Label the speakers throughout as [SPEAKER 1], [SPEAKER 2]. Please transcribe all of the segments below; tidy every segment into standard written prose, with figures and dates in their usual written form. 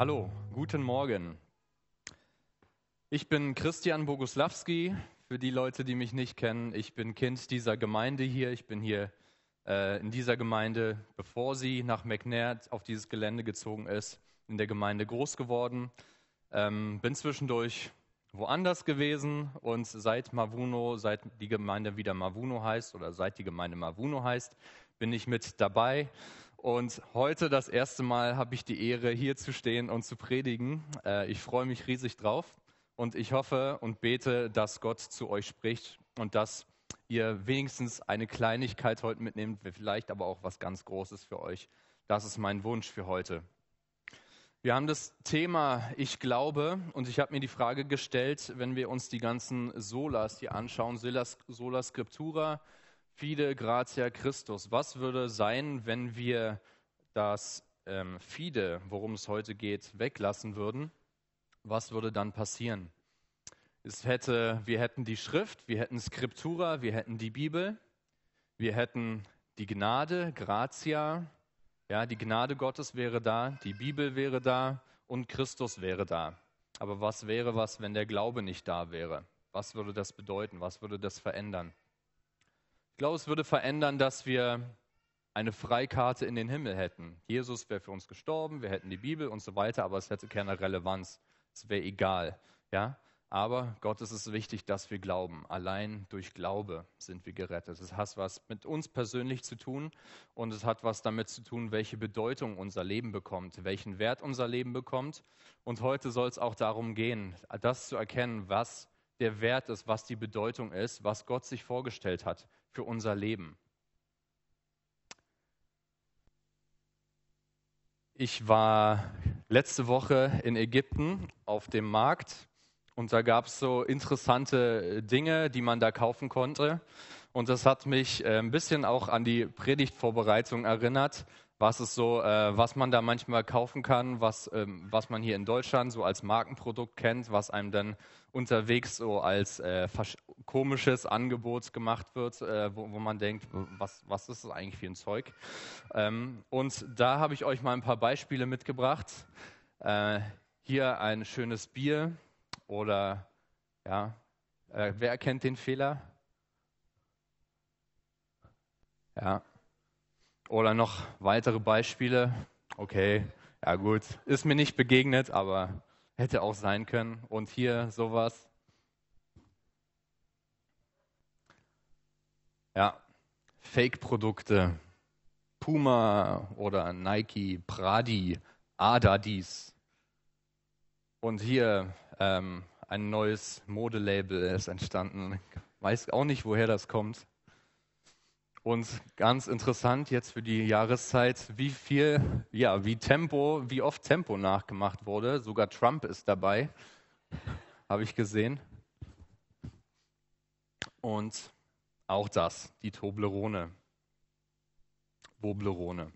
[SPEAKER 1] Hallo, guten Morgen. Ich bin Christian Boguslawski. Für die Leute, die mich nicht kennen, ich bin Kind dieser Gemeinde hier. Ich bin hier in dieser Gemeinde, bevor sie nach McNair auf dieses Gelände gezogen ist, in der Gemeinde groß geworden. Bin zwischendurch woanders gewesen und seit die Gemeinde wieder Mavuno heißt oder seit die Gemeinde Mavuno heißt, bin ich mit dabei. Und heute das erste Mal habe ich die Ehre, hier zu stehen und zu predigen. Ich freue mich riesig drauf und ich hoffe und bete, dass Gott zu euch spricht und dass ihr wenigstens eine Kleinigkeit heute mitnehmt, vielleicht aber auch was ganz Großes für euch. Das ist mein Wunsch für heute. Wir haben das Thema Ich glaube und ich habe mir die Frage gestellt, wenn wir uns die ganzen Solas hier anschauen, Sola Scriptura, Fide, Gratia, Christus. Was würde sein, wenn wir das Fide, worum es heute geht, weglassen würden? Was würde dann passieren? Wir hätten die Schrift, wir hätten Scriptura, wir hätten die Bibel, wir hätten die Gnade, Gratia, ja, die Gnade Gottes wäre da, die Bibel wäre da und Christus wäre da. Aber was wäre wenn der Glaube nicht da wäre? Was würde das bedeuten? Was würde das verändern? Ich glaube, es würde verändern, dass wir eine Freikarte in den Himmel hätten. Jesus wäre für uns gestorben, wir hätten die Bibel und so weiter, aber es hätte keine Relevanz. Es wäre egal. Ja? Aber Gott ist es wichtig, dass wir glauben. Allein durch Glaube sind wir gerettet. Es hat was mit uns persönlich zu tun und es hat was damit zu tun, welche Bedeutung unser Leben bekommt, welchen Wert unser Leben bekommt. Und heute soll es auch darum gehen, das zu erkennen, was der Wert ist, was die Bedeutung ist, was Gott sich vorgestellt hat für unser Leben. Ich war letzte Woche in Ägypten auf dem Markt und da gab es so interessante Dinge, die man da kaufen konnte. Und das hat mich ein bisschen auch an die Predigtvorbereitung erinnert, was man da manchmal kaufen kann, was man hier in Deutschland so als Markenprodukt kennt, was einem dann unterwegs so als komisches Angebot gemacht wird, wo man denkt, was ist das eigentlich für ein Zeug? Und da habe ich euch mal ein paar Beispiele mitgebracht. Hier ein schönes Bier oder, ja, wer erkennt den Fehler? Ja. Oder noch weitere Beispiele. Okay, ja gut, ist mir nicht begegnet, aber hätte auch sein können. Und hier sowas. Ja, Fake-Produkte. Puma oder Nike, Pradi, Adadis. Und hier ein neues Modelabel ist entstanden. Ich weiß auch nicht, woher das kommt. Und ganz interessant jetzt für die Jahreszeit, wie oft Tempo nachgemacht wurde. Sogar Trump ist dabei, habe ich gesehen. Und auch das, die Toblerone. Boblerone.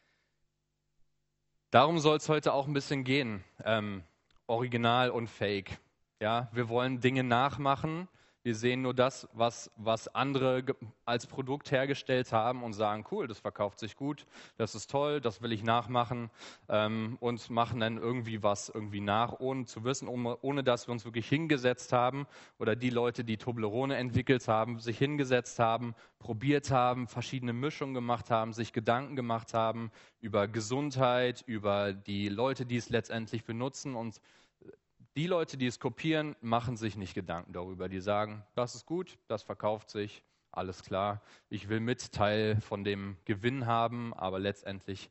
[SPEAKER 1] Darum soll es heute auch ein bisschen gehen. Original und Fake. Ja, wir wollen Dinge nachmachen. Wir sehen nur das, was andere als Produkt hergestellt haben und sagen, cool, das verkauft sich gut, das ist toll, das will ich nachmachen und machen dann irgendwie nach, ohne zu wissen, ohne dass wir uns wirklich hingesetzt haben oder die Leute, die Toblerone entwickelt haben, sich hingesetzt haben, probiert haben, verschiedene Mischungen gemacht haben, sich Gedanken gemacht haben über Gesundheit, über die Leute, die es letztendlich benutzen und die Leute, die es kopieren, machen sich nicht Gedanken darüber. Die sagen, das ist gut, das verkauft sich, alles klar. Ich will mit Teil von dem Gewinn haben, aber letztendlich,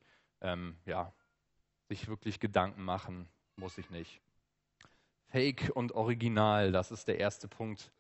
[SPEAKER 1] sich wirklich Gedanken machen, muss ich nicht. Fake und Original, das ist der erste Punkt.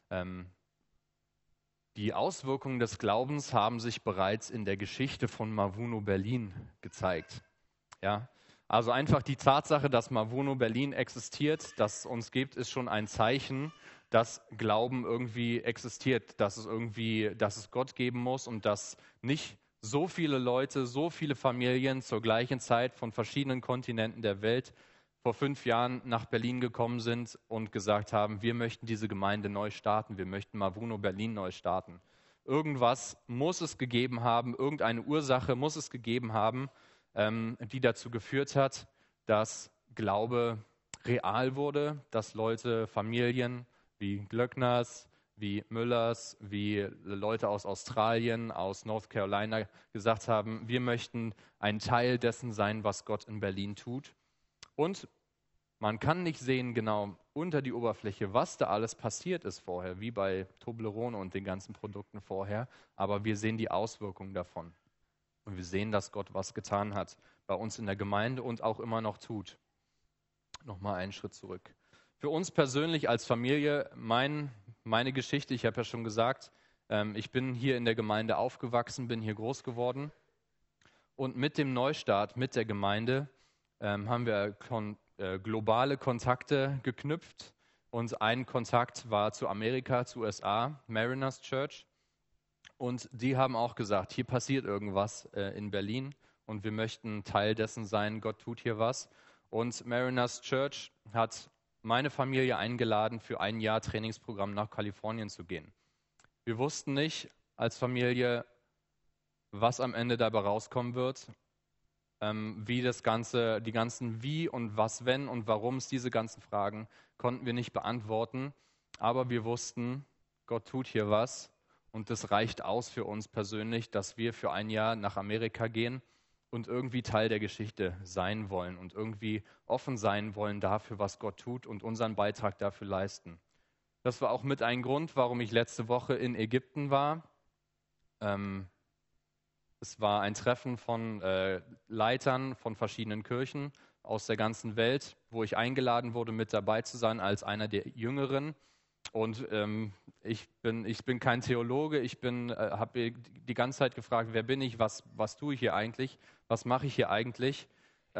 [SPEAKER 1] Die Auswirkungen des Glaubens haben sich bereits in der Geschichte von Mavuno Berlin gezeigt. Ja. Also einfach die Tatsache, dass Mavuno Berlin existiert, dass es uns gibt, ist schon ein Zeichen, dass Glauben irgendwie existiert, dass es Gott geben muss und dass nicht so viele Leute, so viele Familien zur gleichen Zeit von verschiedenen Kontinenten der Welt vor 5 Jahren nach Berlin gekommen sind und gesagt haben, wir möchten diese Gemeinde neu starten, wir möchten Mavuno Berlin neu starten. Irgendwas muss es gegeben haben, irgendeine Ursache muss es gegeben haben, die dazu geführt hat, dass Glaube real wurde, dass Leute, Familien wie Glöckners, wie Müllers, wie Leute aus Australien, aus North Carolina gesagt haben, wir möchten ein Teil dessen sein, was Gott in Berlin tut. Und man kann nicht sehen genau unter die Oberfläche, was da alles passiert ist vorher, wie bei Toblerone und den ganzen Produkten vorher, aber wir sehen die Auswirkungen davon. Und wir sehen, dass Gott was getan hat bei uns in der Gemeinde und auch immer noch tut. Nochmal einen Schritt zurück. Für uns persönlich als Familie, meine Geschichte, ich habe ja schon gesagt, ich bin hier in der Gemeinde aufgewachsen, bin hier groß geworden. Und mit dem Neustart, mit der Gemeinde, haben wir globale Kontakte geknüpft. Und ein Kontakt war zu Amerika, zu USA, Mariners Church. Und die haben auch gesagt, hier passiert irgendwas in Berlin und wir möchten Teil dessen sein, Gott tut hier was. Und Mariners Church hat meine Familie eingeladen, für ein Jahr Trainingsprogramm nach Kalifornien zu gehen. Wir wussten nicht als Familie, was am Ende dabei rauskommen wird, wie das Ganze, die ganzen Wie und was, wenn und warum, diese ganzen Fragen konnten wir nicht beantworten. Aber wir wussten, Gott tut hier was und das reicht aus für uns persönlich, dass wir für ein Jahr nach Amerika gehen und irgendwie Teil der Geschichte sein wollen und irgendwie offen sein wollen dafür, was Gott tut und unseren Beitrag dafür leisten. Das war auch mit ein Grund, warum ich letzte Woche in Ägypten war. Es war ein Treffen von Leitern von verschiedenen Kirchen aus der ganzen Welt, wo ich eingeladen wurde, mit dabei zu sein als einer der Jüngeren. Und ich bin kein Theologe, habe die ganze Zeit gefragt, wer bin ich, was tue ich hier eigentlich, was mache ich hier eigentlich.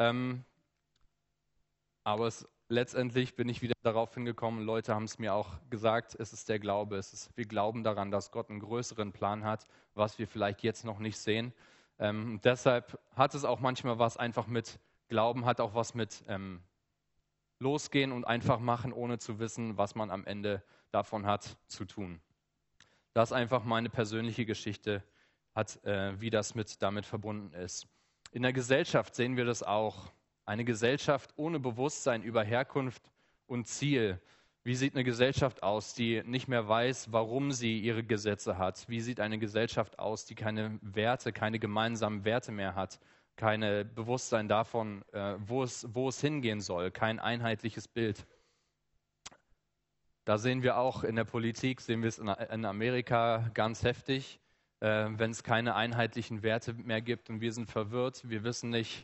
[SPEAKER 1] Aber letztendlich bin ich wieder darauf hingekommen, Leute haben es mir auch gesagt, es ist der Glaube, wir glauben daran, dass Gott einen größeren Plan hat, was wir vielleicht jetzt noch nicht sehen. Deshalb hat es auch manchmal was einfach mit Glauben, hat auch was mit losgehen und einfach machen, ohne zu wissen, was man am Ende davon hat zu tun. Das ist einfach meine persönliche Geschichte, wie das damit verbunden ist. In der Gesellschaft sehen wir das auch. Eine Gesellschaft ohne Bewusstsein über Herkunft und Ziel. Wie sieht eine Gesellschaft aus, die nicht mehr weiß, warum sie ihre Gesetze hat? Wie sieht eine Gesellschaft aus, die keine Werte, keine gemeinsamen Werte mehr hat? Kein Bewusstsein davon, wo es hingehen soll, kein einheitliches Bild. Da sehen wir auch in der Politik, sehen wir es in Amerika ganz heftig, wenn es keine einheitlichen Werte mehr gibt und wir sind verwirrt, wir wissen nicht,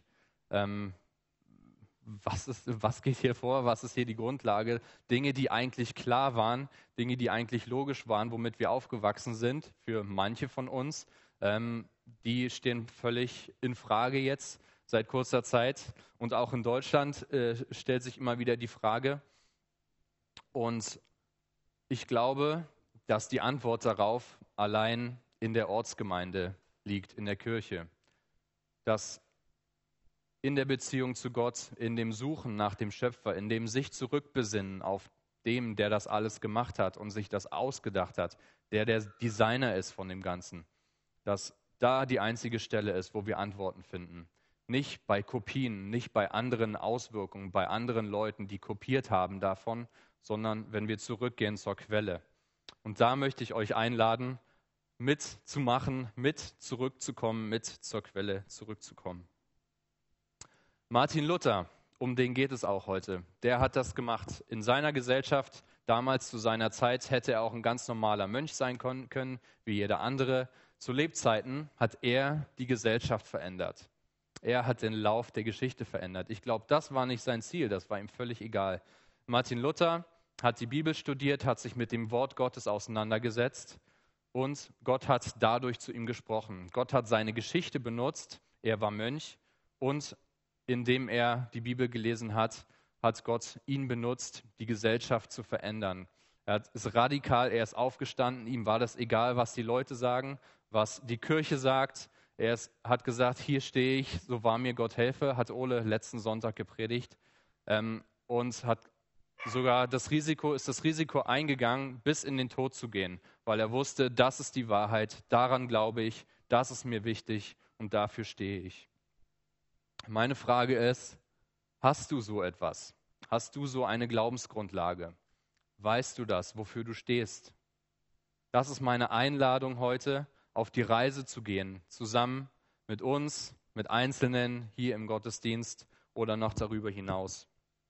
[SPEAKER 1] was geht hier vor, was ist hier die Grundlage? Dinge, die eigentlich klar waren, Dinge, die eigentlich logisch waren, womit wir aufgewachsen sind, für manche von uns, die stehen völlig in Frage jetzt seit kurzer Zeit. Und auch in Deutschland stellt sich immer wieder die Frage. Und ich glaube, dass die Antwort darauf allein in der Ortsgemeinde liegt, in der Kirche. Dass in der Beziehung zu Gott, in dem Suchen nach dem Schöpfer, in dem sich zurückbesinnen auf dem, der das alles gemacht hat und sich das ausgedacht hat, der Designer ist von dem Ganzen, dass da die einzige Stelle ist, wo wir Antworten finden. Nicht bei Kopien, nicht bei anderen Auswirkungen, bei anderen Leuten, die kopiert haben davon, sondern wenn wir zurückgehen zur Quelle. Und da möchte ich euch einladen, mitzumachen, mit zurückzukommen, mit zur Quelle zurückzukommen. Martin Luther, um den geht es auch heute. Der hat das gemacht. In seiner Gesellschaft, damals zu seiner Zeit, hätte er auch ein ganz normaler Mönch sein können, wie jeder andere. Zu Lebzeiten hat er die Gesellschaft verändert. Er hat den Lauf der Geschichte verändert. Ich glaube, das war nicht sein Ziel, das war ihm völlig egal. Martin Luther hat die Bibel studiert, hat sich mit dem Wort Gottes auseinandergesetzt und Gott hat dadurch zu ihm gesprochen. Gott hat seine Geschichte benutzt, er war Mönch und indem er die Bibel gelesen hat, hat Gott ihn benutzt, die Gesellschaft zu verändern. Er ist radikal, er ist aufgestanden, ihm war das egal, was die Leute sagen, was die Kirche sagt. Hat gesagt, hier stehe ich, so wahr mir Gott helfe, hat Ole letzten Sonntag gepredigt und hat sogar das Risiko eingegangen, bis in den Tod zu gehen, weil er wusste, das ist die Wahrheit, daran glaube ich, das ist mir wichtig und dafür stehe ich. Meine Frage ist, Hast du so etwas? Hast du so eine Glaubensgrundlage? Weißt du das, wofür du stehst? Das ist meine Einladung heute, auf die Reise zu gehen, zusammen mit uns, mit Einzelnen hier im Gottesdienst oder noch darüber hinaus.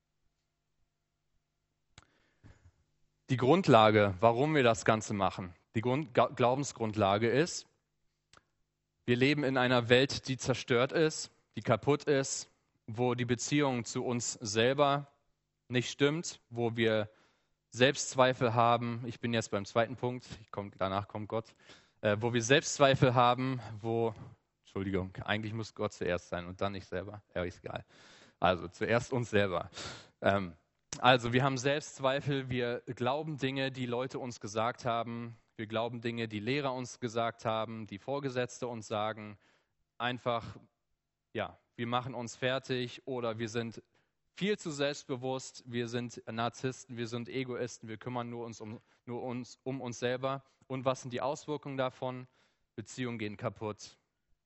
[SPEAKER 1] Die Grundlage, warum wir das Ganze machen, die Glaubensgrundlage ist, wir leben in einer Welt, die zerstört ist, die kaputt ist, wo die Beziehung zu uns selber nicht stimmt, wo wir Selbstzweifel haben. Ich bin jetzt beim zweiten Punkt, danach kommt Gott. Wo wir Selbstzweifel haben, Entschuldigung, eigentlich muss Gott zuerst sein und dann ich selber. Ja, ist egal. Also zuerst uns selber. Also wir haben Selbstzweifel, wir glauben Dinge, die Leute uns gesagt haben. Wir glauben Dinge, die Lehrer uns gesagt haben, die Vorgesetzte uns sagen. Einfach, ja, wir machen uns fertig oder wir sind viel zu selbstbewusst, wir sind Narzissten, wir sind Egoisten, wir kümmern nur um uns selber. Und was sind die Auswirkungen davon? Beziehungen gehen kaputt,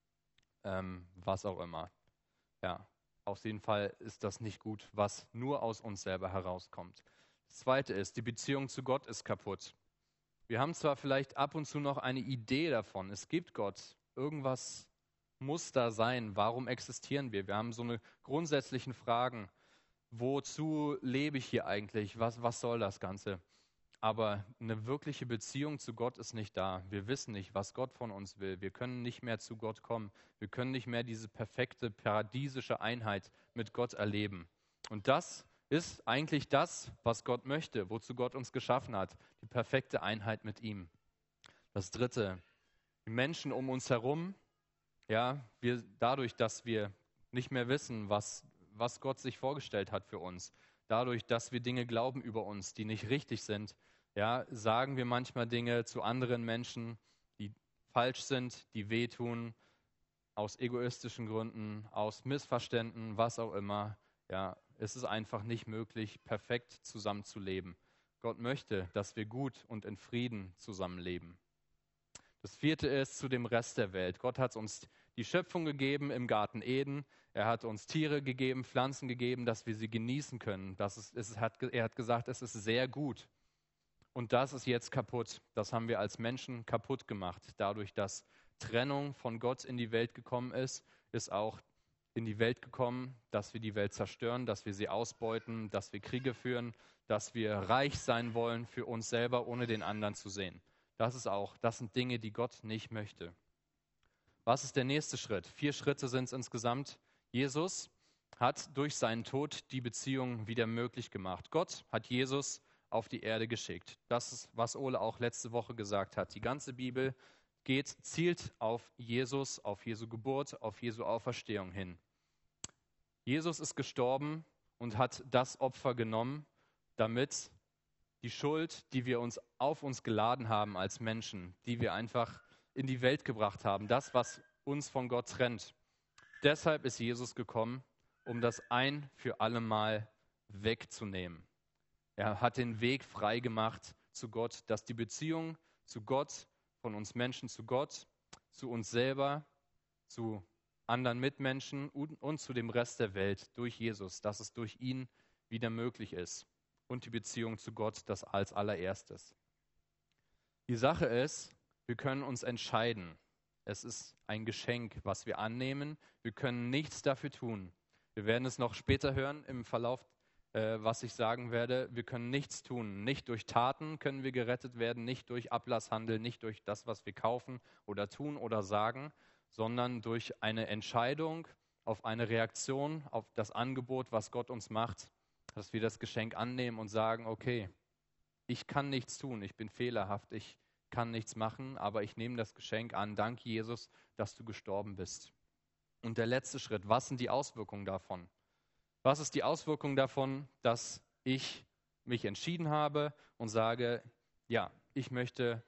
[SPEAKER 1] was auch immer. Ja, auf jeden Fall ist das nicht gut, was nur aus uns selber herauskommt. Das Zweite ist, die Beziehung zu Gott ist kaputt. Wir haben zwar vielleicht ab und zu noch eine Idee davon, es gibt Gott, irgendwas muss da sein, warum existieren wir? Wir haben so eine grundsätzlichen Fragen. Wozu lebe ich hier eigentlich? Was soll das Ganze? Aber eine wirkliche Beziehung zu Gott ist nicht da. Wir wissen nicht, was Gott von uns will. Wir können nicht mehr zu Gott kommen. Wir können nicht mehr diese perfekte, paradiesische Einheit mit Gott erleben. Und das ist eigentlich das, was Gott möchte, wozu Gott uns geschaffen hat. Die perfekte Einheit mit ihm. Das Dritte, die Menschen um uns herum, ja, dadurch, dass wir nicht mehr wissen, was Gott sich vorgestellt hat für uns. Dadurch, dass wir Dinge glauben über uns, die nicht richtig sind, ja, sagen wir manchmal Dinge zu anderen Menschen, die falsch sind, die wehtun, aus egoistischen Gründen, aus Missverständnissen, was auch immer. Ja, es ist einfach nicht möglich, perfekt zusammenzuleben. Gott möchte, dass wir gut und in Frieden zusammenleben. Das Vierte ist zu dem Rest der Welt. Gott hat uns die Schöpfung gegeben im Garten Eden. Er hat uns Tiere gegeben, Pflanzen gegeben, dass wir sie genießen können. Er hat gesagt, es ist sehr gut. Und das ist jetzt kaputt. Das haben wir als Menschen kaputt gemacht. Dadurch, dass Trennung von Gott in die Welt gekommen ist auch in die Welt gekommen, dass wir die Welt zerstören, dass wir sie ausbeuten, dass wir Kriege führen, dass wir reich sein wollen für uns selber, ohne den anderen zu sehen. Das sind Dinge, die Gott nicht möchte. Was ist der nächste Schritt? 4 Schritte sind es insgesamt. Jesus hat durch seinen Tod die Beziehung wieder möglich gemacht. Gott hat Jesus auf die Erde geschickt. Das ist, was Ole auch letzte Woche gesagt hat. Die ganze Bibel zielt auf Jesus, auf Jesu Geburt, auf Jesu Auferstehung hin. Jesus ist gestorben und hat das Opfer genommen, damit die Schuld, die wir auf uns geladen haben als Menschen, die wir einfach in die Welt gebracht haben, das, was uns von Gott trennt. Deshalb ist Jesus gekommen, um das ein für alle Mal wegzunehmen. Er hat den Weg frei gemacht zu Gott, dass die Beziehung zu Gott, von uns Menschen zu Gott, zu uns selber, zu anderen Mitmenschen und zu dem Rest der Welt durch Jesus, dass es durch ihn wieder möglich ist. Und die Beziehung zu Gott, das als allererstes. Die Sache ist, wir können uns entscheiden. Es ist ein Geschenk, was wir annehmen. Wir können nichts dafür tun. Wir werden es noch später hören im Verlauf, was ich sagen werde. Wir können nichts tun. Nicht durch Taten können wir gerettet werden, nicht durch Ablasshandel, nicht durch das, was wir kaufen oder tun oder sagen, sondern durch eine Entscheidung, auf eine Reaktion, auf das Angebot, was Gott uns macht, dass wir das Geschenk annehmen und sagen, okay, ich kann nichts tun, ich bin fehlerhaft, ich kann nichts machen, aber ich nehme das Geschenk an. Danke, Jesus, dass du gestorben bist. Und der letzte Schritt, was sind die Auswirkungen davon? Was ist die Auswirkung davon, dass ich mich entschieden habe und sage, ja, ich möchte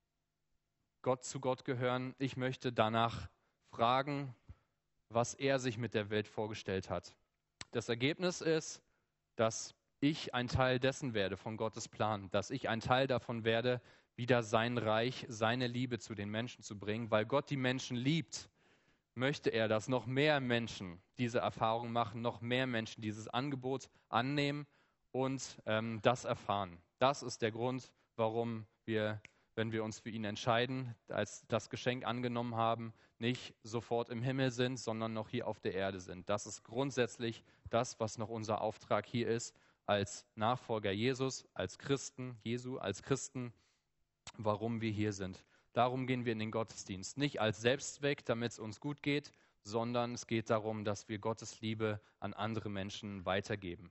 [SPEAKER 1] zu Gott gehören, ich möchte danach fragen, was er sich mit der Welt vorgestellt hat. Das Ergebnis ist, dass ich ein Teil dessen werde, von Gottes Plan, dass ich ein Teil davon werde, wieder sein Reich, seine Liebe zu den Menschen zu bringen, weil Gott die Menschen liebt. möchte er, dass noch mehr Menschen diese Erfahrung machen, noch mehr Menschen dieses Angebot annehmen und das erfahren. Das ist der Grund, warum wir, wenn wir uns für ihn entscheiden, als das Geschenk angenommen haben, nicht sofort im Himmel sind, sondern noch hier auf der Erde sind. Das ist grundsätzlich das, was noch unser Auftrag hier ist, als Nachfolger Jesus, als Christen, Jesu, als Christen, warum wir hier sind. Darum gehen wir in den Gottesdienst. Nicht als Selbstzweck, damit es uns gut geht, sondern es geht darum, dass wir Gottes Liebe an andere Menschen weitergeben.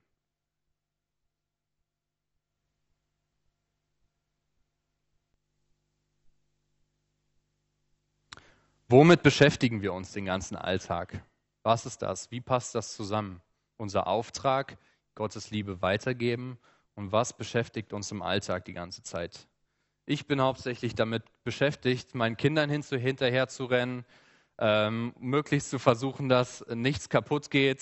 [SPEAKER 1] Womit beschäftigen wir uns den ganzen Alltag? Was ist das? Wie passt das zusammen? Unser Auftrag, Gottes Liebe weitergeben, und was beschäftigt uns im Alltag die ganze Zeit? Ich bin hauptsächlich damit beschäftigt, meinen Kindern hinterher zu rennen, möglichst zu versuchen, dass nichts kaputt geht,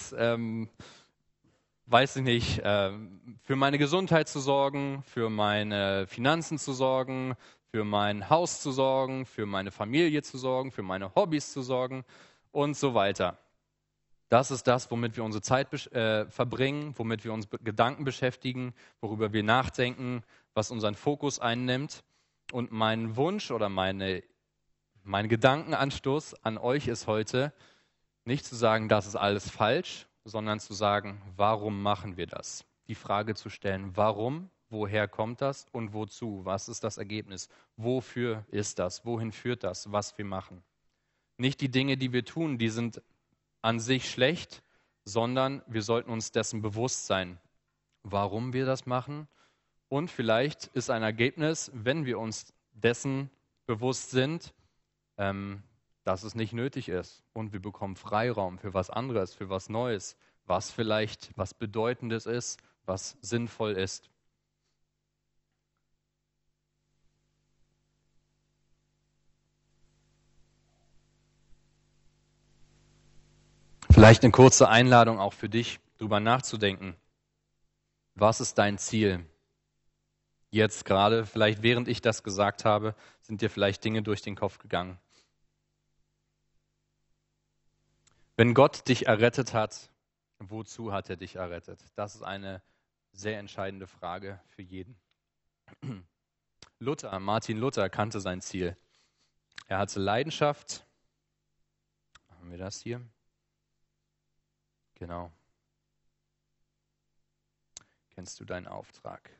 [SPEAKER 1] weiß ich nicht, für meine Gesundheit zu sorgen, für meine Finanzen zu sorgen, für mein Haus zu sorgen, für meine Familie zu sorgen, für meine Hobbys zu sorgen und so weiter. Das ist das, womit wir unsere Zeit verbringen, womit wir uns Gedanken beschäftigen, worüber wir nachdenken, was unseren Fokus einnimmt. Und mein Wunsch oder mein Gedankenanstoß an euch ist heute, nicht zu sagen, das ist alles falsch, sondern zu sagen, warum machen wir das? Die Frage zu stellen, warum, woher kommt das und wozu? Was ist das Ergebnis? Wofür ist das? Wohin führt das, was wir machen? Nicht die Dinge, die wir tun, die sind an sich schlecht, sondern wir sollten uns dessen bewusst sein, warum wir das machen. Und vielleicht ist ein Ergebnis, wenn wir uns dessen bewusst sind, dass es nicht nötig ist. Und wir bekommen Freiraum für was anderes, für was Neues, was vielleicht was Bedeutendes ist, was sinnvoll ist. Vielleicht eine kurze Einladung auch für dich, darüber nachzudenken. Was ist dein Ziel? Jetzt gerade, vielleicht während ich das gesagt habe, sind dir vielleicht Dinge durch den Kopf gegangen. Wenn Gott dich errettet hat, wozu hat er dich errettet? Das ist eine sehr entscheidende Frage für jeden. Martin Luther kannte sein Ziel. Er hatte Leidenschaft. Haben wir das hier? Genau. Kennst du deinen Auftrag?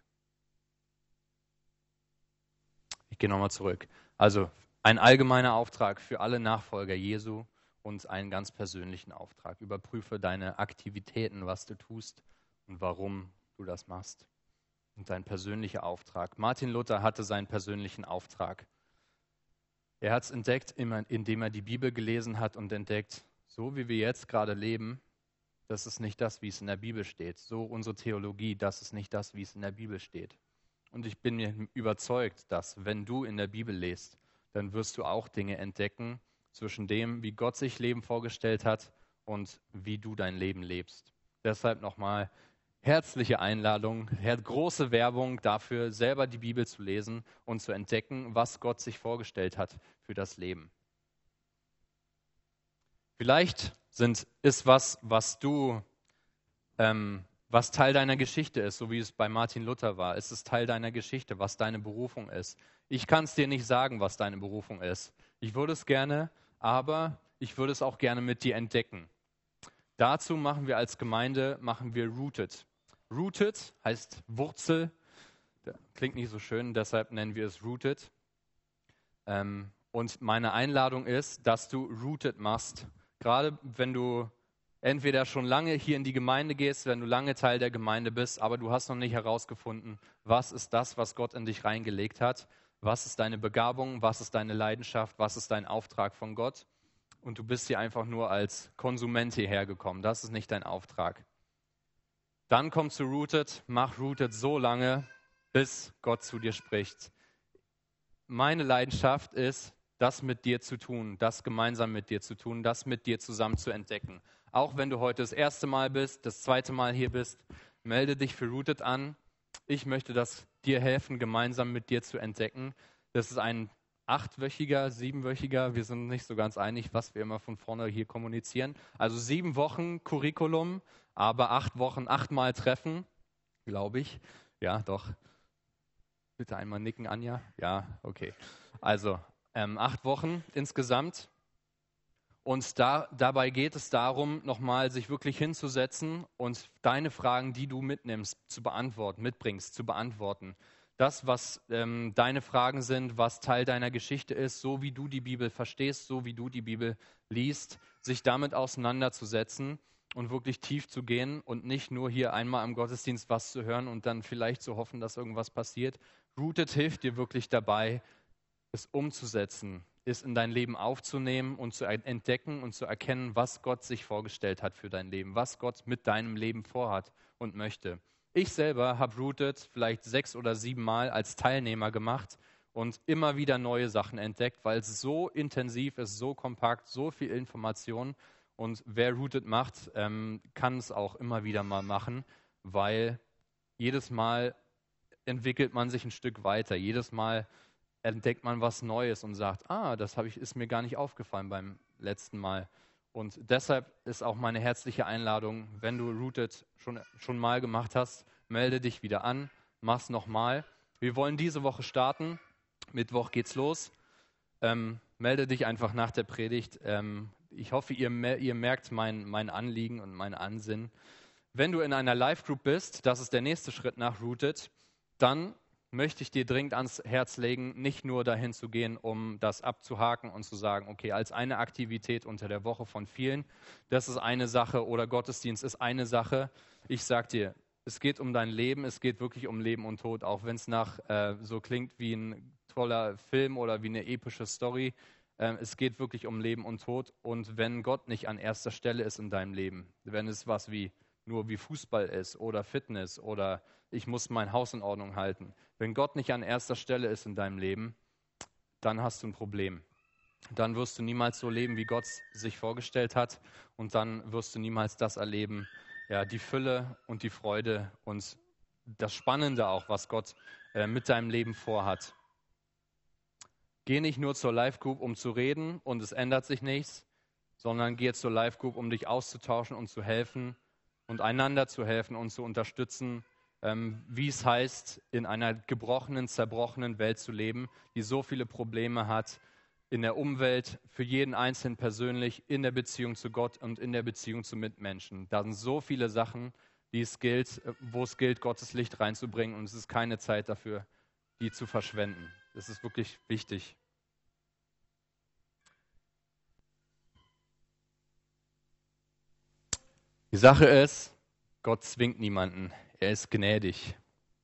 [SPEAKER 1] Ich gehe nochmal zurück. Also ein allgemeiner Auftrag für alle Nachfolger Jesu und einen ganz persönlichen Auftrag. Überprüfe deine Aktivitäten, was du tust und warum du das machst. Und dein persönlicher Auftrag. Martin Luther hatte seinen persönlichen Auftrag. Er hat es entdeckt, indem er die Bibel gelesen hat und entdeckt, so wie wir jetzt gerade leben, das ist nicht das, wie es in der Bibel steht. So unsere Theologie, das ist nicht das, wie es in der Bibel steht. Und ich bin mir überzeugt, dass wenn du in der Bibel liest, dann wirst du auch Dinge entdecken zwischen dem, wie Gott sich Leben vorgestellt hat und wie du dein Leben lebst. Deshalb nochmal herzliche Einladung, große Werbung dafür, selber die Bibel zu lesen und zu entdecken, was Gott sich vorgestellt hat für das Leben. Vielleicht ist was Teil deiner Geschichte ist, so wie es bei Martin Luther war. Ist es Teil deiner Geschichte, was deine Berufung ist? Ich kann es dir nicht sagen, was deine Berufung ist. Ich würde es gerne, aber ich würde es auch gerne mit dir entdecken. Dazu machen wir als Gemeinde, Rooted. Rooted heißt Wurzel. Klingt nicht so schön, deshalb nennen wir es Rooted. Und meine Einladung ist, dass du Rooted machst. Gerade wenn du entweder schon lange hier in die Gemeinde gehst, wenn du lange Teil der Gemeinde bist, aber du hast noch nicht herausgefunden, was ist das, was Gott in dich reingelegt hat, was ist deine Begabung, was ist deine Leidenschaft, was ist dein Auftrag von Gott, und du bist hier einfach nur als Konsument hierher gekommen. Das ist nicht dein Auftrag. Dann komm zu Rooted, mach Rooted so lange, bis Gott zu dir spricht. Meine Leidenschaft ist, das mit dir zu tun, das gemeinsam mit dir zu tun, das mit dir zusammen zu entdecken. Auch wenn du heute das erste Mal bist, das zweite Mal hier bist, melde dich für Rooted an. Ich möchte das dir helfen, gemeinsam mit dir zu entdecken. Das ist ein 8-wöchiger, 7-wöchiger, wir sind nicht so ganz einig, was wir immer von vorne hier kommunizieren. Also 7 Wochen Curriculum, aber 8 Wochen, 8-mal Treffen, glaube ich. Ja, doch. Bitte einmal nicken, Anja. Ja, okay. Also 8 Wochen insgesamt. Und dabei geht es darum, nochmal sich wirklich hinzusetzen und deine Fragen, die du mitbringst, zu beantworten. Das, was deine Fragen sind, was Teil deiner Geschichte ist, so wie du die Bibel verstehst, so wie du die Bibel liest, sich damit auseinanderzusetzen und wirklich tief zu gehen und nicht nur hier einmal im Gottesdienst was zu hören und dann vielleicht zu hoffen, dass irgendwas passiert. Rooted hilft dir wirklich dabei, es umzusetzen, es in dein Leben aufzunehmen und zu entdecken und zu erkennen, was Gott sich vorgestellt hat für dein Leben, was Gott mit deinem Leben vorhat und möchte. Ich selber habe Rooted vielleicht 6 oder 7 Mal als Teilnehmer gemacht und immer wieder neue Sachen entdeckt, weil es so intensiv ist, so kompakt, so viel Information. Und wer Rooted macht, kann es auch immer wieder mal machen, weil jedes Mal entwickelt man sich ein Stück weiter. Jedes Mal entdeckt man was Neues und sagt, ist mir gar nicht aufgefallen beim letzten Mal. Und deshalb ist auch meine herzliche Einladung, wenn du Rooted schon mal gemacht hast, melde dich wieder an, mach's nochmal. Wir wollen diese Woche starten. Mittwoch geht's los. Melde dich einfach nach der Predigt. Ich hoffe, ihr merkt mein Anliegen und mein Ansinnen. Wenn du in einer Live-Group bist, das ist der nächste Schritt nach Rooted, dann möchte ich dir dringend ans Herz legen, nicht nur dahin zu gehen, um das abzuhaken und zu sagen, okay, als eine Aktivität unter der Woche von vielen, das ist eine Sache oder Gottesdienst ist eine Sache. Ich sag dir, es geht um dein Leben, es geht wirklich um Leben und Tod, auch wenn es so klingt wie ein toller Film oder wie eine epische Story. Es geht wirklich um Leben und Tod und wenn Gott nicht an erster Stelle ist in deinem Leben, wenn es was wie Fußball ist oder Fitness oder ich muss mein Haus in Ordnung halten. Wenn Gott nicht an erster Stelle ist in deinem Leben, dann hast du ein Problem. Dann wirst du niemals so leben, wie Gott sich vorgestellt hat und dann wirst du niemals das erleben, ja, die Fülle und die Freude und das Spannende auch, was Gott mit deinem Leben vorhat. Geh nicht nur zur Live-Group, um zu reden und es ändert sich nichts, sondern geh zur Live-Group, um dich auszutauschen und zu helfen und einander zu helfen und zu unterstützen, wie es heißt, in einer gebrochenen, zerbrochenen Welt zu leben, die so viele Probleme hat, in der Umwelt, für jeden Einzelnen persönlich, in der Beziehung zu Gott und in der Beziehung zu Mitmenschen. Da sind so viele Sachen, wo es gilt, Gottes Licht reinzubringen und es ist keine Zeit dafür, die zu verschwenden. Das ist wirklich wichtig. Die Sache ist, Gott zwingt niemanden. Er ist gnädig.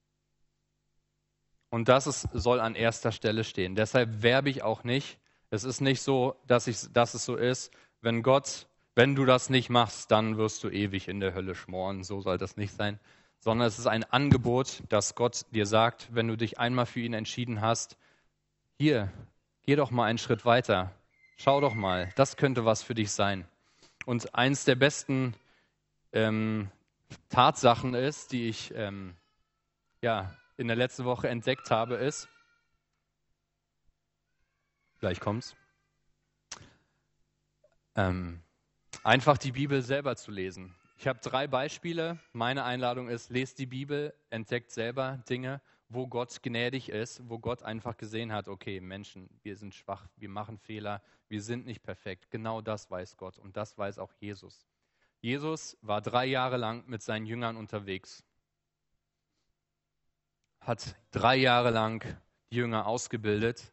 [SPEAKER 1] Und soll an erster Stelle stehen. Deshalb werbe ich auch nicht. Es ist nicht so, dass es so ist, wenn du das nicht machst, dann wirst du ewig in der Hölle schmoren. So soll das nicht sein. Sondern es ist ein Angebot, das Gott dir sagt, wenn du dich einmal für ihn entschieden hast, hier, geh doch mal einen Schritt weiter. Schau doch mal, das könnte was für dich sein. Und eins der besten Tatsachen ist, die ich in der letzten Woche entdeckt habe, ist, gleich kommt's, einfach die Bibel selber zu lesen. Ich habe 3 Beispiele. Meine Einladung ist, lest die Bibel, entdeckt selber Dinge, wo Gott gnädig ist, wo Gott einfach gesehen hat, okay, Menschen, wir sind schwach, wir machen Fehler, wir sind nicht perfekt. Genau das weiß Gott und das weiß auch Jesus. Jesus war 3 Jahre lang mit seinen Jüngern unterwegs, hat 3 Jahre lang die Jünger ausgebildet.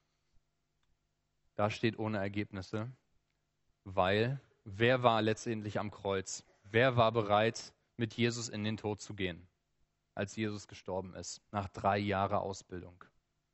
[SPEAKER 1] Da steht ohne Ergebnisse, weil wer war letztendlich am Kreuz? Wer war bereit, mit Jesus in den Tod zu gehen, als Jesus gestorben ist, nach 3 Jahren Ausbildung?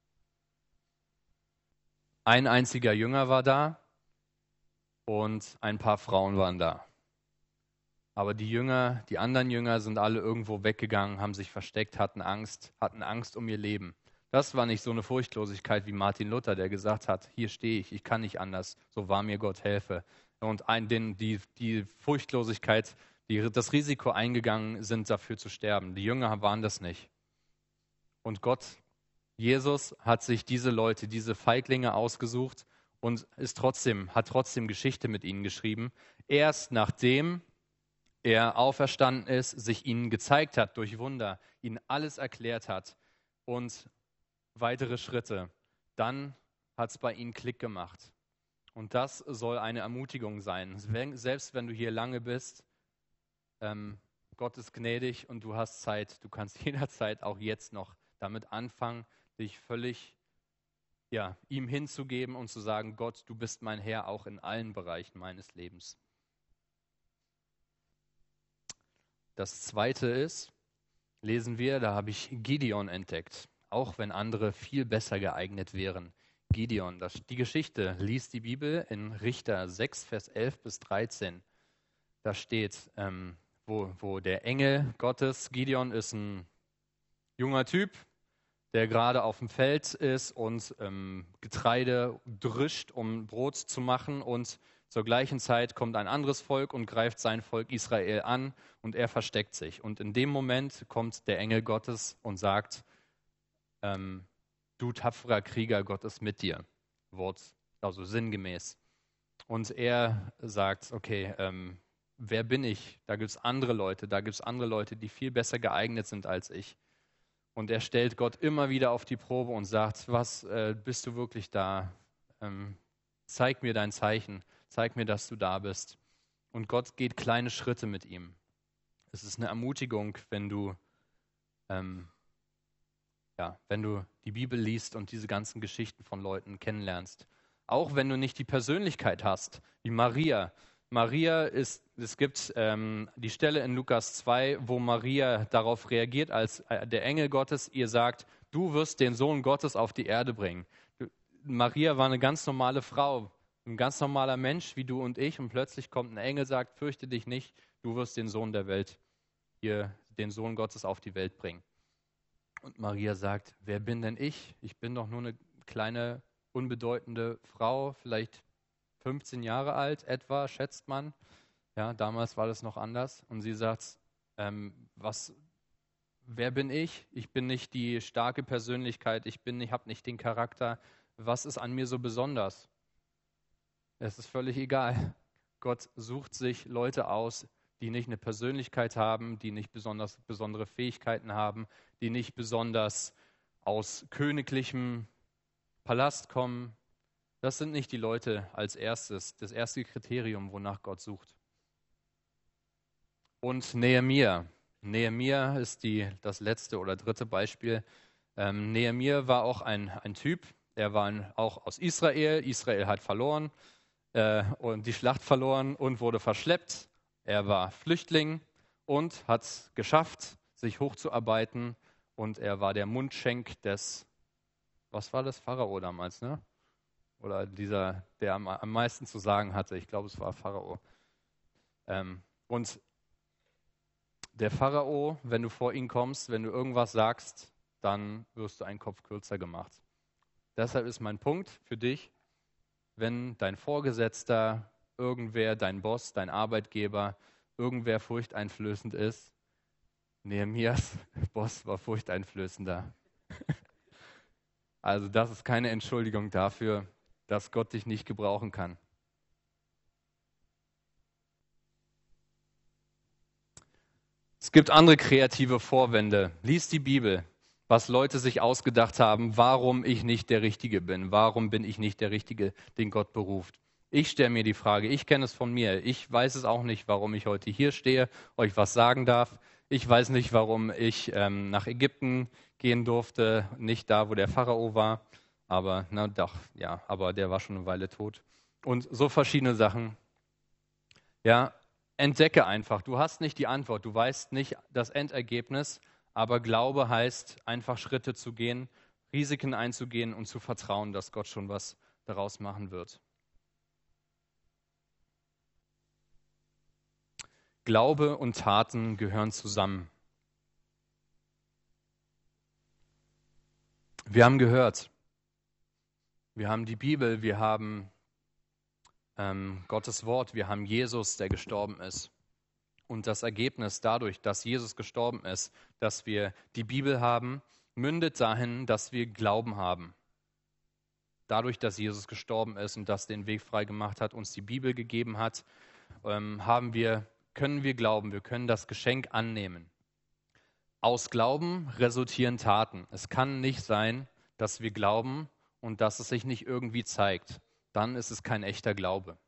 [SPEAKER 1] Ein einziger Jünger war da und ein paar Frauen waren da. Aber die anderen Jünger sind alle irgendwo weggegangen, haben sich versteckt, hatten Angst um ihr Leben. Das war nicht so eine Furchtlosigkeit wie Martin Luther, der gesagt hat, hier stehe ich kann nicht anders, so wahr mir Gott helfe. Und die Furchtlosigkeit, die das Risiko eingegangen sind, dafür zu sterben. Die Jünger waren das nicht. Und Gott Jesus hat sich diese Leute, diese Feiglinge ausgesucht und hat trotzdem Geschichte mit ihnen geschrieben. Erst nachdem er auferstanden ist, sich ihnen gezeigt hat durch Wunder, ihnen alles erklärt hat und weitere Schritte, dann hat es bei ihnen Klick gemacht. Und das soll eine Ermutigung sein. Selbst wenn du hier lange bist, Gott ist gnädig und du hast Zeit. Du kannst jederzeit auch jetzt noch damit anfangen, dich völlig ihm hinzugeben und zu sagen, Gott, du bist mein Herr auch in allen Bereichen meines Lebens. Das Zweite ist, lesen wir, da habe ich Gideon entdeckt, auch wenn andere viel besser geeignet wären. Gideon, die Geschichte liest die Bibel in Richter 6, Vers 11 bis 13. Da steht, wo der Engel Gottes, Gideon ist ein junger Typ, der gerade auf dem Feld ist und Getreide drischt, um Brot zu machen, und zur gleichen Zeit kommt ein anderes Volk und greift sein Volk Israel an und er versteckt sich. Und in dem Moment kommt der Engel Gottes und sagt, du tapferer Krieger, Gott ist mit dir. Also sinngemäß. Und er sagt, okay, wer bin ich? Da gibt es andere Leute, die viel besser geeignet sind als ich. Und er stellt Gott immer wieder auf die Probe und sagt, was, bist du wirklich da? Zeig mir dein Zeichen, zeig mir, dass du da bist. Und Gott geht kleine Schritte mit ihm. Es ist eine Ermutigung, wenn du die Bibel liest und diese ganzen Geschichten von Leuten kennenlernst. Auch wenn du nicht die Persönlichkeit hast, wie Maria. Es gibt die Stelle in Lukas 2, wo Maria darauf reagiert, als der Engel Gottes ihr sagt, du wirst den Sohn Gottes auf die Erde bringen. Maria war eine ganz normale Frau, ein ganz normaler Mensch wie du und ich, und plötzlich kommt ein Engel, sagt, fürchte dich nicht, du wirst den Sohn der Welt, den Sohn Gottes auf die Welt bringen. Und Maria sagt, wer bin denn ich? Ich bin doch nur eine kleine, unbedeutende Frau, vielleicht 15 Jahre alt etwa, schätzt man. Ja, damals war das noch anders. Und sie sagt, wer bin ich? Ich bin nicht die starke Persönlichkeit, ich habe nicht den Charakter. Was ist an mir so besonders? Es ist völlig egal. Gott sucht sich Leute aus, die nicht eine Persönlichkeit haben, die nicht besondere Fähigkeiten haben, die nicht besonders aus königlichem Palast kommen. Das sind nicht die Leute als erstes, das erste Kriterium, wonach Gott sucht. Und Nehemia. Nehemia ist das letzte oder dritte Beispiel. Nehemia war auch ein Typ, er war auch aus Israel. Israel hat verloren und die Schlacht verloren und wurde verschleppt. Er war Flüchtling und hat es geschafft, sich hochzuarbeiten. Und er war der Mundschenk was war das, Pharao damals, ne? Oder der am meisten zu sagen hatte. Ich glaube, es war Pharao. Und der Pharao, wenn du vor ihn kommst, wenn du irgendwas sagst, dann wirst du einen Kopf kürzer gemacht. Deshalb ist mein Punkt für dich, wenn dein Vorgesetzter, irgendwer, dein Boss, dein Arbeitgeber, irgendwer furchteinflößend ist, Nehemias Boss war furchteinflößender. Also das ist keine Entschuldigung dafür, dass Gott dich nicht gebrauchen kann. Es gibt andere kreative Vorwände. Lies die Bibel, was Leute sich ausgedacht haben, warum ich nicht der Richtige bin. Warum bin ich nicht der Richtige, den Gott beruft? Ich stelle mir die Frage, ich kenne es von mir. Ich weiß es auch nicht, warum ich heute hier stehe, euch was sagen darf. Ich weiß nicht, warum ich nach Ägypten gehen durfte, nicht da, wo der Pharao war. Aber aber der war schon eine Weile tot. Und so verschiedene Sachen. Ja, entdecke einfach. Du hast nicht die Antwort, du weißt nicht das Endergebnis, aber Glaube heißt, einfach Schritte zu gehen, Risiken einzugehen und zu vertrauen, dass Gott schon was daraus machen wird. Glaube und Taten gehören zusammen. Wir haben gehört, wir haben die Bibel, wir haben Gottes Wort, wir haben Jesus, der gestorben ist. Und das Ergebnis dadurch, dass Jesus gestorben ist, dass wir die Bibel haben, mündet dahin, dass wir Glauben haben. Dadurch, dass Jesus gestorben ist und das den Weg frei gemacht hat, uns die Bibel gegeben hat, können wir glauben, wir können das Geschenk annehmen. Aus Glauben resultieren Taten. Es kann nicht sein, dass wir glauben und dass es sich nicht irgendwie zeigt. Dann ist es kein echter Glaube.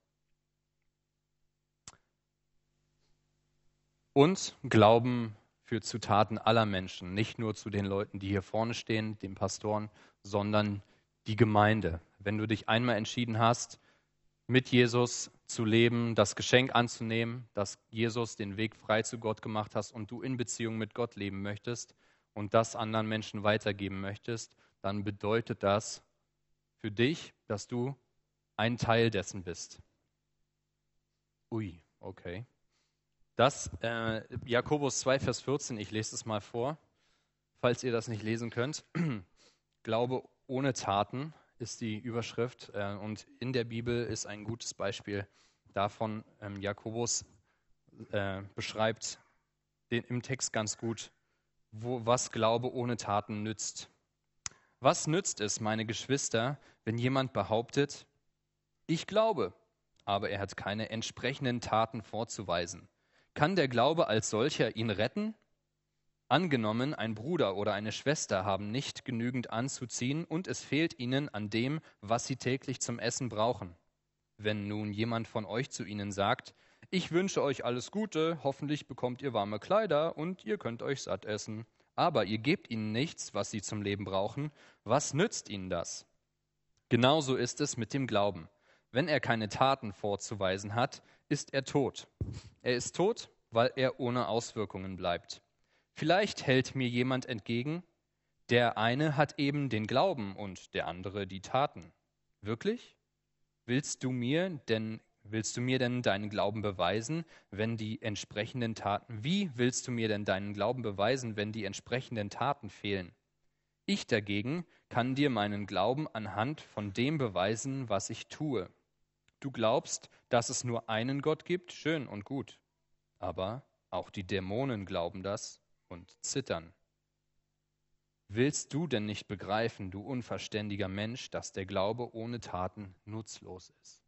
[SPEAKER 1] Und Glauben führt zu Taten aller Menschen, nicht nur zu den Leuten, die hier vorne stehen, den Pastoren, sondern die Gemeinde. Wenn du dich einmal entschieden hast, mit Jesus zu leben, das Geschenk anzunehmen, dass Jesus den Weg frei zu Gott gemacht hast und du in Beziehung mit Gott leben möchtest und das anderen Menschen weitergeben möchtest, dann bedeutet das für dich, dass du ein Teil dessen bist. Ui, okay. Das, Jakobus 2, Vers 14, ich lese es mal vor, falls ihr das nicht lesen könnt. Glaube ohne Taten ist die Überschrift und in der Bibel ist ein gutes Beispiel davon. Jakobus beschreibt im Text ganz gut, was Glaube ohne Taten nützt. Was nützt es, meine Geschwister, wenn jemand behauptet, ich glaube, aber er hat keine entsprechenden Taten vorzuweisen? Kann der Glaube als solcher ihn retten? Angenommen, ein Bruder oder eine Schwester haben nicht genügend anzuziehen und es fehlt ihnen an dem, was sie täglich zum Essen brauchen. Wenn nun jemand von euch zu ihnen sagt, ich wünsche euch alles Gute, hoffentlich bekommt ihr warme Kleider und ihr könnt euch satt essen, aber ihr gebt ihnen nichts, was sie zum Leben brauchen, was nützt ihnen das? Genauso ist es mit dem Glauben. Wenn er keine Taten vorzuweisen hat, ist er tot. Er ist tot, weil er ohne Auswirkungen bleibt. Vielleicht hält mir jemand entgegen, der eine hat eben den Glauben und der andere die Taten. Wirklich? Willst du mir denn deinen Glauben beweisen, wenn die entsprechenden Taten, wie willst du mir denn deinen Glauben beweisen, wenn die entsprechenden Taten fehlen? Ich dagegen kann dir meinen Glauben anhand von dem beweisen, was ich tue. Du glaubst, dass es nur einen Gott gibt? Schön und gut. Aber auch die Dämonen glauben das und zittern. Willst du denn nicht begreifen, du unverständiger Mensch, dass der Glaube ohne Taten nutzlos ist?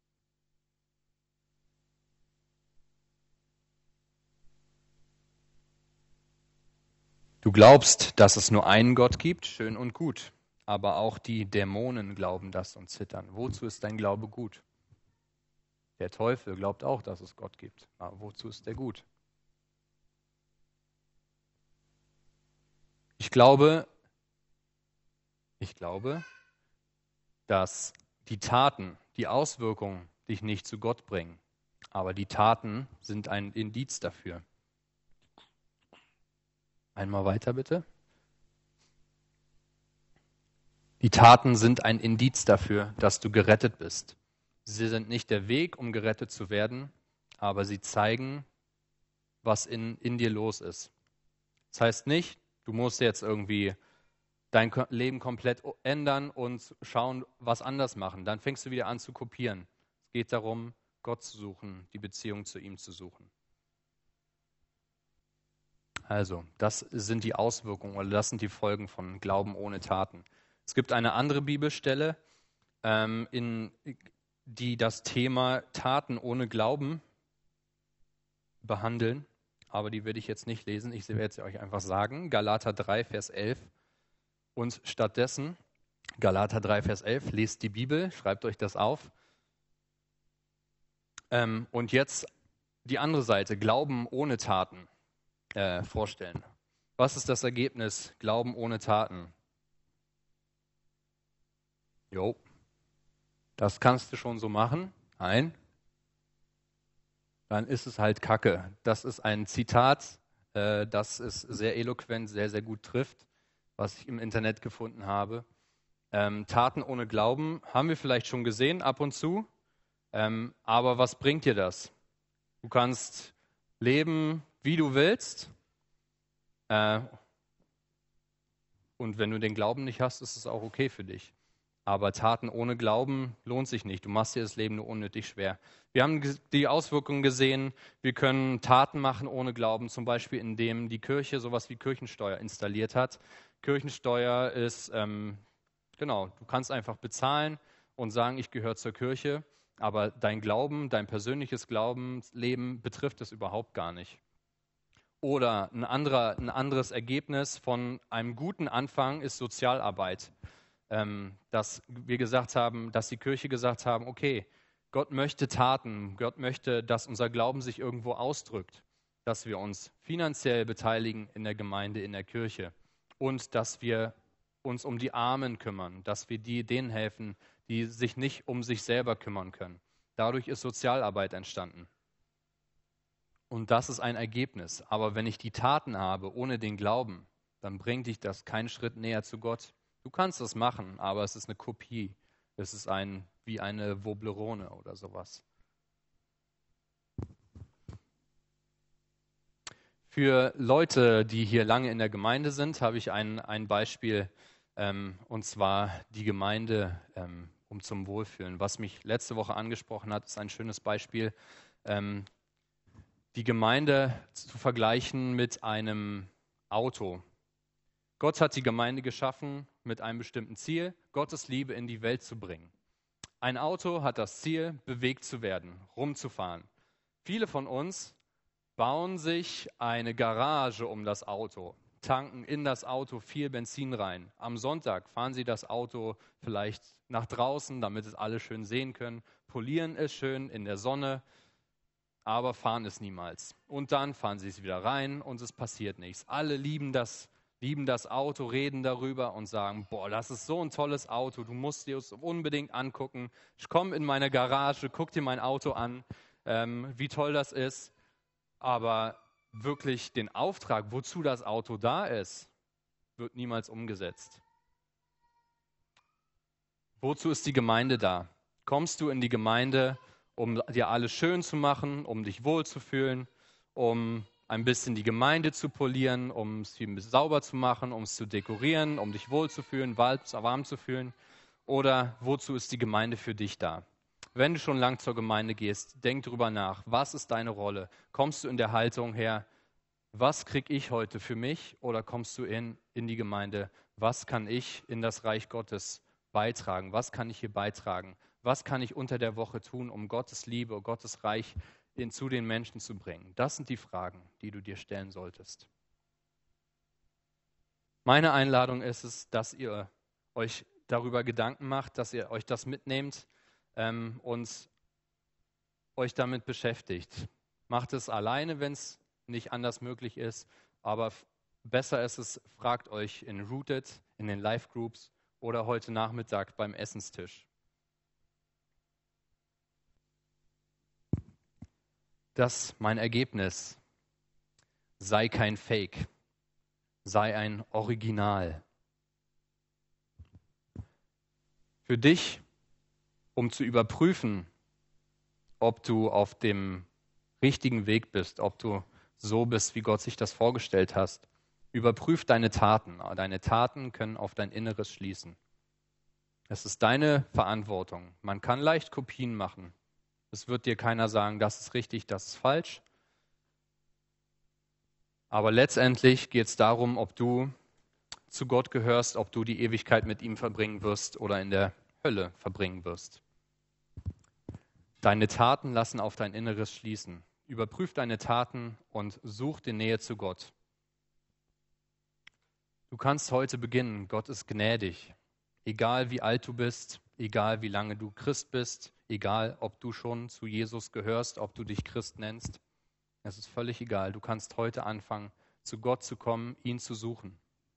[SPEAKER 1] Du glaubst, dass es nur einen Gott gibt? Schön und gut. Aber auch die Dämonen glauben das und zittern. Wozu ist dein Glaube gut? Der Teufel glaubt auch, dass es Gott gibt. Aber wozu ist der gut? Ich glaube, dass die Taten, die Auswirkungen dich nicht zu Gott bringen. Aber die Taten sind ein Indiz dafür. Einmal weiter bitte. Die Taten sind ein Indiz dafür, dass du gerettet bist. Sie sind nicht der Weg, um gerettet zu werden, aber sie zeigen, was in dir los ist. Das heißt nicht, du musst jetzt irgendwie dein Leben komplett ändern und schauen, was anders machen. Dann fängst du wieder an zu kopieren. Es geht darum, Gott zu suchen, die Beziehung zu ihm zu suchen. Also, das sind die Auswirkungen oder das sind die Folgen von Glauben ohne Taten. Es gibt eine andere Bibelstelle, die das Thema Taten ohne Glauben behandeln, aber die werde ich jetzt nicht lesen. Ich werde sie euch einfach sagen. Galater 3, Vers 11. Und stattdessen, Galater 3, Vers 11, lest die Bibel, schreibt euch das auf. Und jetzt die andere Seite, Glauben ohne Taten vorstellen. Was ist das Ergebnis? Glauben ohne Taten. Jo, das kannst du schon so machen. Nein. Dann ist es halt Kacke. Das ist ein Zitat, das es sehr eloquent, sehr, sehr gut trifft, was ich im Internet gefunden habe. Taten ohne Glauben haben wir vielleicht schon gesehen, ab und zu. Aber was bringt dir das? Du kannst leben, wie du willst. Und wenn du den Glauben nicht hast, ist es auch okay für dich. Aber Taten ohne Glauben lohnt sich nicht. Du machst dir das Leben nur unnötig schwer. Wir haben die Auswirkungen gesehen. Wir können Taten machen ohne Glauben, zum Beispiel indem die Kirche sowas wie Kirchensteuer installiert hat. Kirchensteuer ist, genau, du kannst einfach bezahlen und sagen, ich gehöre zur Kirche, aber dein Glauben, dein persönliches Glaubensleben betrifft es überhaupt gar nicht. Oder ein anderes Ergebnis von einem guten Anfang ist Sozialarbeit. Dass wir gesagt haben, dass die Kirche gesagt haben, okay, Gott möchte Taten, Gott möchte, dass unser Glauben sich irgendwo ausdrückt, dass wir uns finanziell beteiligen in der Gemeinde, in der Kirche und dass wir uns um die Armen kümmern, dass wir denen helfen, die sich nicht um sich selber kümmern können. Dadurch ist Sozialarbeit entstanden. Und das ist ein Ergebnis. Aber wenn ich die Taten habe, ohne den Glauben, dann bringt dich das keinen Schritt näher zu Gott. Du kannst das machen, aber es ist eine Kopie. Es ist wie eine Woblerone oder sowas. Für Leute, die hier lange in der Gemeinde sind, habe ich ein Beispiel, und zwar die Gemeinde zum Wohlfühlen. Was mich letzte Woche angesprochen hat, ist ein schönes Beispiel. Die Gemeinde zu vergleichen mit einem Auto. Gott hat die Gemeinde geschaffen mit einem bestimmten Ziel, Gottes Liebe in die Welt zu bringen. Ein Auto hat das Ziel, bewegt zu werden, rumzufahren. Viele von uns bauen sich eine Garage um das Auto, tanken in das Auto viel Benzin rein. Am Sonntag fahren sie das Auto vielleicht nach draußen, damit es alle schön sehen können, polieren es schön in der Sonne, aber fahren es niemals. Und dann fahren sie es wieder rein und es passiert nichts. Alle lieben das Auto, reden darüber und sagen, boah, das ist so ein tolles Auto, du musst dir es unbedingt angucken. Ich komme in meine Garage, guck dir mein Auto an, wie toll das ist. Aber wirklich den Auftrag, wozu das Auto da ist, wird niemals umgesetzt. Wozu ist die Gemeinde da? Kommst du in die Gemeinde, um dir alles schön zu machen, um dich wohlzufühlen, um ein bisschen die Gemeinde zu polieren, um es sauber zu machen, um es zu dekorieren, um dich wohlzufühlen, warm zu fühlen? Oder wozu ist die Gemeinde für dich da? Wenn du schon lang zur Gemeinde gehst, denk drüber nach. Was ist deine Rolle? Kommst du in der Haltung her, was kriege ich heute für mich? Oder kommst du in die Gemeinde, was kann ich in das Reich Gottes beitragen? Was kann ich hier beitragen? Was kann ich unter der Woche tun, um Gottes Liebe, Gottes Reich zu den Menschen zu bringen? Das sind die Fragen, die du dir stellen solltest. Meine Einladung ist es, dass ihr euch darüber Gedanken macht, dass ihr euch das mitnehmt und euch damit beschäftigt. Macht es alleine, wenn es nicht anders möglich ist, aber besser ist es, fragt euch in Rooted, in den Live-Groups oder heute Nachmittag beim Essenstisch. Das mein Ergebnis. Sei kein Fake, sei ein Original. Für dich, um zu überprüfen, ob du auf dem richtigen Weg bist, ob du so bist, wie Gott sich das vorgestellt hast. Überprüf deine Taten. Deine Taten können auf dein Inneres schließen. Es ist deine Verantwortung. Man kann leicht Kopien machen. Es wird dir keiner sagen, das ist richtig, das ist falsch. Aber letztendlich geht es darum, ob du zu Gott gehörst, ob du die Ewigkeit mit ihm verbringen wirst oder in der Hölle verbringen wirst. Deine Taten lassen auf dein Inneres schließen. Überprüf deine Taten und such die Nähe zu Gott. Du kannst heute beginnen. Gott ist gnädig. Egal wie alt du bist, egal wie lange du Christ bist, egal ob du schon zu Jesus gehörst, ob du dich Christ nennst. Es ist völlig egal. Du kannst heute anfangen, zu Gott zu kommen, ihn zu suchen.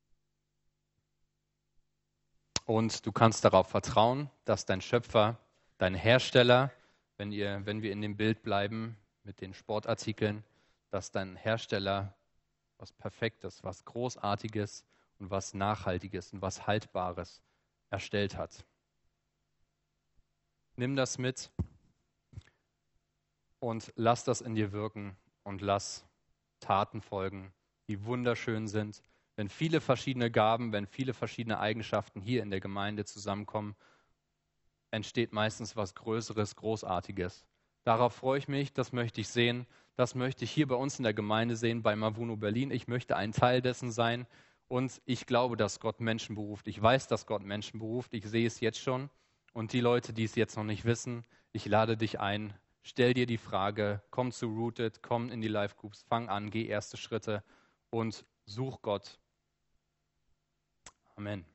[SPEAKER 1] Und du kannst darauf vertrauen, dass dein Schöpfer, dein Hersteller, wenn wir in dem Bild bleiben mit den Sportartikeln, dass dein Hersteller was Perfektes, was Großartiges und was Nachhaltiges und was Haltbares erstellt hat. Nimm das mit und lass das in dir wirken und lass Taten folgen, die wunderschön sind. Wenn viele verschiedene Gaben, wenn viele verschiedene Eigenschaften hier in der Gemeinde zusammenkommen entsteht meistens was Größeres, Großartiges. Darauf freue ich mich, das möchte ich sehen, das möchte ich hier bei uns in der Gemeinde sehen, bei Mavuno Berlin. Ich möchte ein Teil dessen sein und ich glaube, dass Gott Menschen beruft. Ich weiß, dass Gott Menschen beruft, ich sehe es jetzt schon. Und die Leute, die es jetzt noch nicht wissen, ich lade dich ein, stell dir die Frage, komm zu Rooted, komm in die Life Groups, fang an, geh erste Schritte und such Gott. Amen.